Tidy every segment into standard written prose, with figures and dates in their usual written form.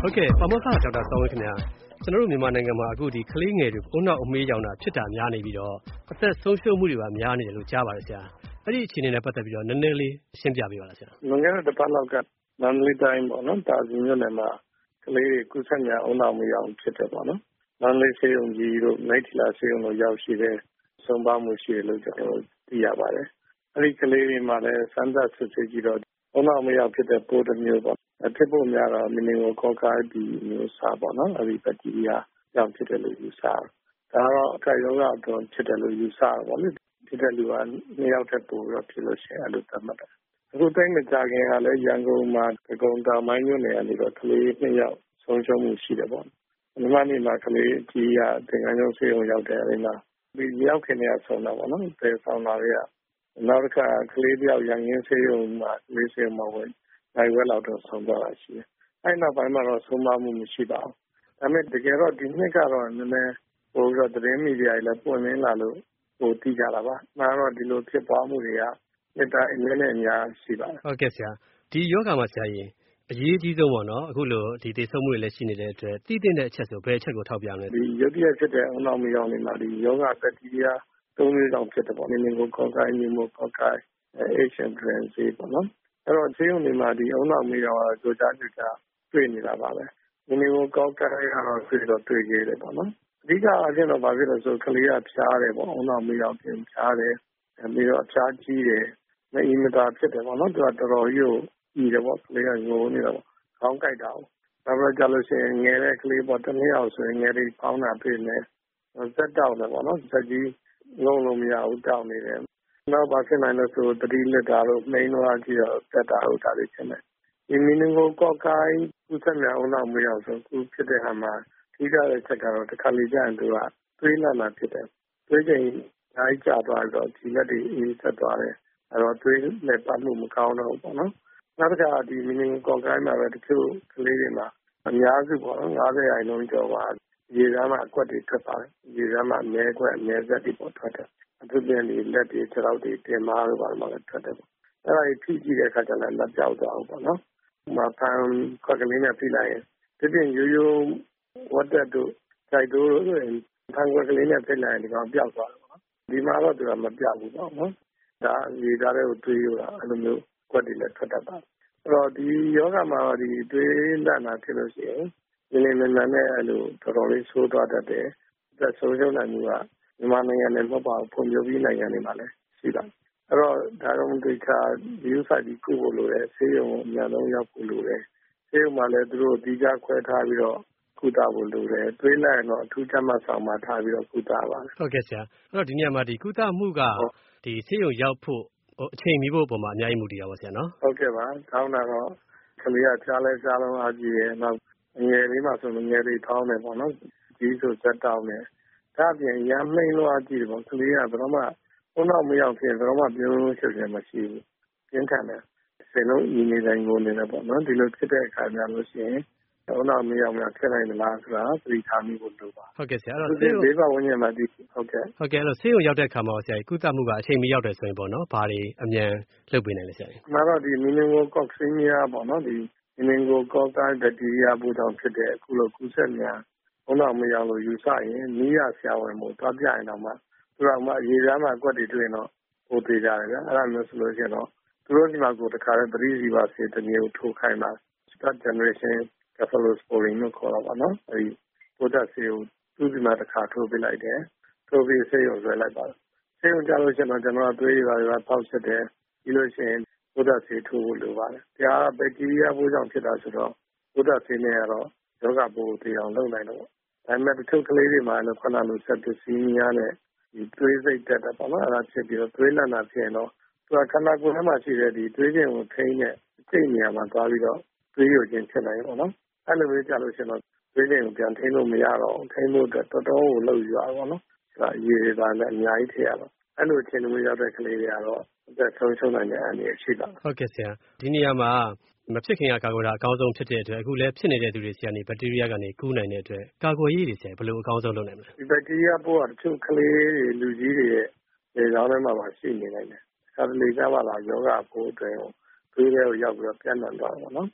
ဟုတ်ကဲ့ပါမောက္ခဒေါက်တာစောဝင်းခင်ဗျာကျွန်တော်တို့မြန်မာနိုင်ငံမှာအခုဒီကလေးငယ်တွေဦးနှောက်အမေးရောင်တာဖြစ်တာများနေပြီးတော့အသက်ဆုံးရှုံးမှုတွေပါများနေတယ်လို့ကြားပါတယ်ဆရာအဲ့ဒီအခြေအနေနဲ့ပတ်သက်ပြီးတော့နည်းနည်းလေးရှင်းပြပေးပါလားဆရာလွန်ခဲ့တဲ့တစ်ပတ်လောက်ကမန္တလေးတိုင်းပေါ့နော်တာစီမြို့နယ်မှာကလေးတွေကုသများဦးနှောက်အမေးရောင်ဖြစ်တယ်ပေါ့နော်မန္တလေးဆေးရုံကြီးတို့မိထ္ထီလာဆေးရုံတို့ရောက်ရှိတဲ့ဆုံးပါမှုရှိတယ်လို့ကျွန်တော်သိရပါတယ်အဲ့ဒီကလေးတွေမှာလည်းစမ်းသပ်စစ်ဆေးကြည့်တော့ဦးနှောက်အမေးရောင်ဖြစ်တဲ့ပိုးတစ်မျိုးပေါ့ဖြစ်ဖို့များတော့မီနင်ဂိုကောကာဒီမျိုးစားပေါ့နော်အဲ့ဒီဘက်တီးရီးယားကြောင့်ဖြစ်တယ်လို့ယူဆတယ်ဒါတော့အကြိုက်ရောဂါတော့ဖြစ်တယ်လို့ယူဆတယ်ပေါ့လေဖြစ်တဲ့လူက2ယောက်ထက်ပိုတော့ဖြစ်လို့ရှိရင်အဲ့လိုသတ်မှတ်တယ်အခုတိုင်းမကြခင်ကလည်းရန်ကုန်မှာဒဂုံတောင်ပိုင်းမြို့နယ်ကနေတော့ကလေး2ယောက်ဆုံးရှုံးမှုရှိတယ်ပေါ့ဒီမှာနေမှာကလေးကြီးရသင်္ကန်းကျောင်းဆေးရုံရောက်တယ်အဲ့မှာဒီရောက်ခင်ကဆုံးတာပေါ့နော်သေဆောင်လာတွေကနောက်တစ်ခါကလေးတယောက်ရန်ကင်းဆေးရုံမှာကလေးဆေးရုံမှာဝင်နိုင်ဝဲလောက်တော့ဆုံးသွားတာရှိတယ်အဲ့နောက်ပိုင်းမှာတော့ဆုံးမမှုမရှိပါဘူးဒါပေမဲ့တကယ်တော့ဒီနှစ်ကတော့နည်းနည်းပိုပြီးတော့သတင်းမီဒီယာတွေလည်းပွင့်လင်းလာလို့ဟိုသိကြတာပါ။ဒါတော့ဒီလိုဖြစ်ပွားမှုတွေကနှစ်တိုင်းအနည်းနဲ့အများရှိပါတယ်။ဟုတ်ကဲ့ဆရာဒီယောဂမှာဆရာရင်အရေးကြီးဆုံးပေါ့နော်အခုလိုဒီသေဆုံးမှုတွေလည်းရှိနေတဲ့အတွက်သိတဲ့အချက်ဆိုဘယ်အချက်ကိုထောက်ပြမလဲဒီရုတ်တရက်ဖြစ်တဲ့ဦးနှောက်မီးရောင်တွေမှာဒီယောဂဘက်တီးရီးယား3မျိုးကြောင့်ဖြစ်တယ်ပေါ့။နင်ကိုကောကိုင်း၊နီမိုကောကိုင်း၊Asian Fluenza ပေါ့နော်။အဲ့တော့ဆေးရုံတွေမှာဒီဦးနှောက်မီးရောင်ကကြိုကြားတွေ့နေတာပါပဲ။နင်ကိုကောကိုင်းကတော့တွေ့ခဲ့တယ်ပေါ့နော်။အဓိကအချင်းတော့ဘာဖြစ်လို့ဆိုကလေးကဖျားတယ်ပေါ့ဦးနှောက်မီးရောင်ပြင်ဖျားတယ်ပြီးတော့အဖျားကြီးတယ်မအီမတာဖြစ်တယ်ပေါ့နော်သူကတော်တော်ကြီးကိုကြီးတယ်ပေါ့ကလေးကငိုနေတာပေါ့ခေါင်းကိုက်တာပေါ့နောက်ကြလို့ရှိရင်ငယ်တဲ့ကလေးပေါ့တစ်နှစ်အောင်ဆိုရင်ငယ်လေးပေါင်းတာဖြစ်နေဇက်တောက်တယ်ပေါ့နော်ဇက်ကြီးငုံလို့မရဘူးတောက်နေတယ်နောက်ဘာဖြစ်နိုင်လဲဆိုတတိလက်တာတို့နှိမ့်သွားကြည့်တော့တက်တာဟုတ်တာတွေဖြစ်နေဒီမီနင်ဂိုကောကိုင်းကုသများဦးနှောက်မီးရောင်ဆိုခုဖြစ်တဲ့ဟာမှာထိကြတဲ့ချက်ကတော့တစ်ခါလေကြာရင်သူကသွေးလန့်လာဖြစ်တယ်သွေးချိန်အားကျသွားတော့ဒီလက်တွေအေးဆက်သွားတယ်အဲ့တော့သွေးလက်ပတ်မှုမကောင်းတော့ဘူးပေါ့နော်နောက်တစ်ခါဒီမီနင်ကောကိုင်းမှာပဲတချို့ကလေးတွေမှာအများစုပေါ့နော်90%ကျော်ပါရေစမ်းမှာအကွက်တွေထွက်ပါတယ်ရေစမ်းမှာအမဲကွက်အမဲဆက်တွေပေါ်ထွက်တယ်အထူးသဖြင့်ဒီလက်တွေခြေထောက်တွေတင်မာတို့ဘာမှလည်းထွက်တယ်ပေါ့အဲ့ဒါကြီးဖိကြည့်တဲ့အခါကျတော့လက်ပြောက်သွားအောင်ပေါ့နော်ဥမာဖန်ခွက်ကလေးနဲ့ဖိလိုက်ရင်ဒီပြင်ရိုးရိုးဝတ်တက်တို့ခြိုက်တို့ဆိုရင်ဖန်ခွက်ကလေးနဲ့ဖိလိုက်ရင်ဒီကောင်ပြောက်သွားတယ်ပေါ့နော်ဒီမှာတော့သူကမပြောက်ဘူးပေါ့နော်ဒါရေသားတွေကိုတွေးရတာအဲ့လိုမျိုးကွက်တွေလည်းထွက်တတ်ပါတယ်အဲ့တော့ဒီယောဂမှာဒီတွေးလန့်တာဖြစ်လို့ရှိရင်ဒီနေ့မြန်မြန်နဲ့အဲ့လိုတော်တော်လေးဆိုးသွားတတ်တယ်သက်ဆုံးရှုံးနိုင်မှုကမြန်မာနိုင်ငံနဲ့မဟုတ်ပါဘူးဖွံ့ဖြိုးပြီးနိုင်ငံတွေမှာလည်းရှိပါတယ်အဲ့တော့ဒါတော့ဒီခါဒီဥစ္စာကြီးကုဖို့လိုတယ်ဆေးရုံကိုအများဆုံးရောက်ဖို့လိုတယ်ဆေးရုံမှာလည်းသူတို့ဒီကြခွဲထားပြီးတော့ကုသဖို့လိုတယ်တွေးလိုက်တော့အထူးချမှတ်ဆောင်မှာထားပြီးတော့ကုသပါဟုတ်ကဲ့ဆရာအဲ့တော့ဒီနေရာမှာဒီကုသမှုကဒီဆေးရုံရောက်ဖို့အချိန်မီဖို့ပုံမှာအများကြီးမူတည်ရပါဆရာနော်ဟုတ်ကဲ့ပါတောင်းတာတော့ကလေးကကြားလဲကြားလုံးအားကြီးရဲ့နောက်ငယ်လေးမှဆိုငယ်လေးထောင်းတယ်ပေါ့နော်ကြီးဆိုစက်တောင်းတယ်ဒါအပြင်ရမ်းနှိမ့်လို့အားကြီးတယ်ပေါ့ကလေးကဘယ်တော့မှဦးနှောက်မရောက်ဖြစ်ဘယ်တော့မှပြုံးလို့ချက်ချက်မရှိဘူးပြင်းထန်တယ်စိတ်လုံးဤနေတိုင်းငိုနေတယ်ပေါ့နော်ဒီလိုဖြစ်တဲ့အခါကျလို့ရှိရင်ဦးနှောက်မရောက်များဖြစ်နိုင်မလားဆိုတာသတိထားမိဖို့လိုပါဟုတ်ကဲ့ဆရာအဲ့တော့ဆေးရုံဘေးပတ်ဝန်းကျင်မှာဒီဟုတ်ကဲ့အဲ့တော့ဆေးရုံရောက်တဲ့အခါမှာဆရာကုသမှုကအချိန်မီရောက်တယ်ဆိုရင်ပေါ့နော်ဘာတွေအမြန်လုပ်ပေးနိုင်လဲဆရာ။တော့ဒီမီနင်ဂိုကော့ဆီမီယာပေါ့နော်ဒီမီနင်ဂိုကောကိုင်းဘက်တီးရီးယားပိုးကြောင့်ဖြစ်တဲ့အခုလိုကူးစက်များဦးနှောက်မရောက်လို့ယူဆရင်နီးရဆရာဝန်မို့သွားပြရင်တော့မှသူတို့ကရေစမ်းမှာအကွက်တွေတွေ့ရင်တော့ဟိုသေးကြတယ်ဗျအဲ့ဒါမျိုးဆိုလို့ရှိရင်တော့သူတို့ဒီမှာကိုတခါတည်းပရိစီပါဆေးတစ်မျိုးထိုးခိုင်းတာ start generation cephalosporin လို့ခေါ်တာပါနော်အဲဒီပိုးသက်ဆေးကိုသူ့ဒီမှာတစ်ခါထိုးပေးလိုက်တယ်ထိုးပြီးဆေးရုံဆွဲလိုက်ပါတယ်ဆေးရုံကြလို့ရှိရင်တော့ကျွန်တော်သွေးတွေပါပေါက်စစ်တယ်ပြီးလို့ရှိရင်ပိုးသက်ဆေးထိုးဖို့လိုပါတယ်ဒါကဘက်တီးရီးယားပိုးကြောင့်ဖြစ်တာဆိုတော့ပိုးသက်ဆေးနဲ့ကတော့ယောဂပိုးတေအောင်လုပ်နိုင်တော့ဒါပေမဲ့တချို့ကလေးတွေမှာလည်းခဏလိုဆက်ပစ္စည်းများနဲ့ဒီသွေးစိတ်တက်တာပေါ့နော်အဲ့ဒါဖြစ်ပြီးတော့သွေးလန့်တာဖြစ်ရင်တော့သူကခန္ဓာကိုယ်ထဲမှာရှိတဲ့ဒီသွေးခြင်းကိုထိန်းတဲ့အကျိတ်နေရာမှာသွားပြီးတော့သွေးယိုခြင်းဖြစ်နိုင်ပေါ့နော်အဲ့လိုမျိုးကြာလို့ရှိရင်တော့သွေးခြင်းကိုပြန်ထိန်းလို့မရတော့ထိန်းဖို့အတွက်တော်တော်ကိုလှုပ်ရွာပေါ့နော်အဲ့ဒါရေတွေပါလည်းအများကြီးထည့်ရတော့အဲ့လိုအခြေအနေမျိုးရောက်တဲ့ကလေးတွေကတော့အသက်ဆုံးရှုံးနိုင်တဲ့အန္တရာယ်ရှိတာဟုတ်ကဲ့ဆရာဒီနေရာမှာမဖြစ်ခင်ကကာကွယ်တာအကောင်းဆုံးဖြစ်တဲ့အတွက်အခုလည်းဖြစ်နေတဲ့သူတွေဆီကနေဘက်တီးရီးယားကနေကူးနိုင်တဲ့အတွက်ကာကွယ်ရေးတွေဆရာဘယ်လိုအကောင်းဆုံးလုပ်နိုင်မလဲဒီဘက်တီးရီးယားပိုးကတချို့ကလေးတွေလူကြီးတွေရဲ့လေကောင်းထဲမှာရှိနေနိုင်တယ်ဒါတလေကြပါလားယောဂပိုးအတွင်းကိုသွေးထဲကိုရောက်ပြီးတော့ပြန့်နှံ့သွားတယ်ပေါ့နော်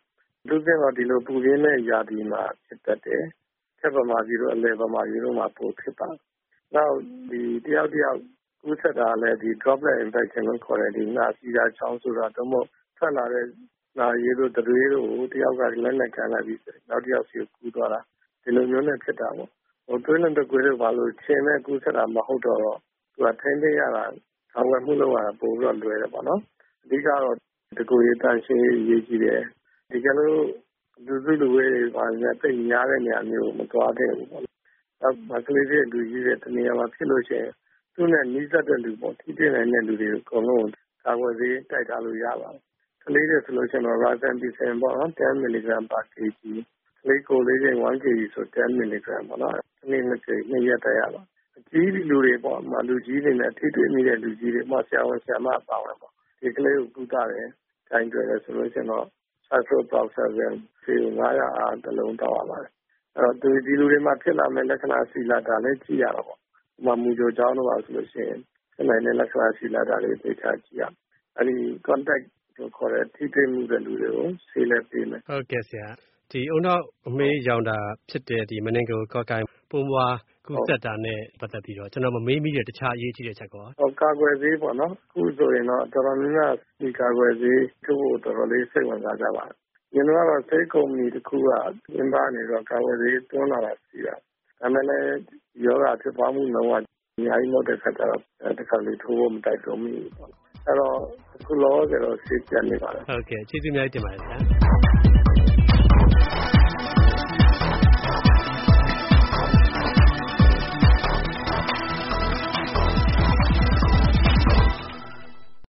လူကျင်တော့ဒီလိုပူရင်းတဲ့ယာဒီမှာဖြစ်တတ်တယ်။ဆက်ပမာပြီးတော့အလဲပမာပြီးတော့မှပိုဖြစ်ပါနောက်ဒီတယောက်ကူးဆက်တာလည်းဒီ droplet infection လို့ခေါ်တဲ့ဒီနှာစီးတာချောင်းဆိုတာတော့မဟုတ်ထွက်လာတဲ့နာရည်တို့တတွေးတို့တယောက်ကလက်နဲ့ခံလိုက်ပြီးနောက်တယောက်စီကူးသွားတာဒီလိုမျိုးနဲ့ဖြစ်တာပေါ့တွင်းနဲ့တကွေးတို့ဘာလို့ချင်းနဲ့ကူးဆက်တာမဟုတ်တော့သူကထိန်းသိမ်းရတာခံဝယ်မှုလုပ်ရတာပိုပြီးတော့လွယ်တယ်ပေါ့နော်အဓိကတော့တကူရေးတန်ရှင်းရေးကြည့်တယ်ဒီကနေ့လူစုလူဝေးတွေဘာလဲတိတ်များတဲ့နေရာမျိုးမသွားခဲ့ဘူးပေါ့နော်မကလေးတွေလူကြီးတွေတနေရာမှာဖြစ်လို့ရှိရင်သူ့နဲ့နီးစပ်တဲ့လူပေါ့ထိတွေ့နိုင်တဲ့လူတွေအကုန်လုံးကာကွယ်ဆေးတိုက်ထားလို့ရပါတယ်ကလေးတွေဆိုလို့ရှိရင်တော့ rifampicin ပေါ့နော် 10mg per kg ကလေးကိုလေးချိန် 1 kg ဆို 10mg ပေါ့နော်ဒီနေ့ရက်တိုက်ရပါအကြီးလူတွေပေါ့လူကြီးတွေနဲ့ထိတွေ့မိတဲ့လူကြီးတွေဆရာဝန်ဆရာမပါဝင်ပေါ့ဒီကလေးကိုကုသတယ်တိုင်တွေ့တယ်ဆိုလို့ရှိရင်တော့ ciprofloxacin ဆေး900အားတစ်လုံးတောက်ရပါတယ်အဲ့တော့ဒီလူတွေမှာဖြစ်လာမဲ့လက္ခဏာဆီလာတာလည်းကြည့်ရတော့ပေါ့မူကြိုကြောင်းတော့ဆိုလို့ရှိရင်ဖြစ်နိုင်တဲ့လက္ခဏာဆီလာတာလေးသိချကြည့်ရအဲ့ဒီ contact ကိုခေါ်တဲ့ထိတွေ့မှုတဲ့လူတွေကိုဆေးလည်းပေးမယ်ဟုတ်ကဲ့ဆရာဒီအုံနောက်အမေးရောင်တာဖြစ်တဲ့ဒီမနင်ဂိုကော့ကိုင်ပိုးမွားကူးစက်တာနဲ့ပတ်သက်ပြီးတော့ကျွန်တော်မမေးမိတဲ့တခြားအရေးကြီးတဲ့ချက်ကောကာကွယ်ဆေးပေါ့နော်အခုဆိုရင်တော့တော်တော်များများဒီကာကွယ်ဆေးထုတ်ဖို့တော်တော်လေးစိတ်ဝင်စားကြပါတယ်။ညီမကတော့ဆေးကုမ္ပဏီတစ်ခုကကျင်းပနေတော့ကာကွယ်ဆေးတွန်းလာတာရှိတာ။ဒါမဲ့လည်းယောဂဖြစ်ပွားမှုနှုန်းကအများကြီးလို့တဲ့ခါကျတော့တစ်ခါလေးထိုးဖို့မတိုက်တော့ဘူးပေါ့။အဲ့တော့အခုလောဆယ်တော့ဆေးပြန်နေပါတယ်။ဟုတ်ကဲ့ကျေးဇူးအများကြီးတင်ပါတယ်ဆရာ။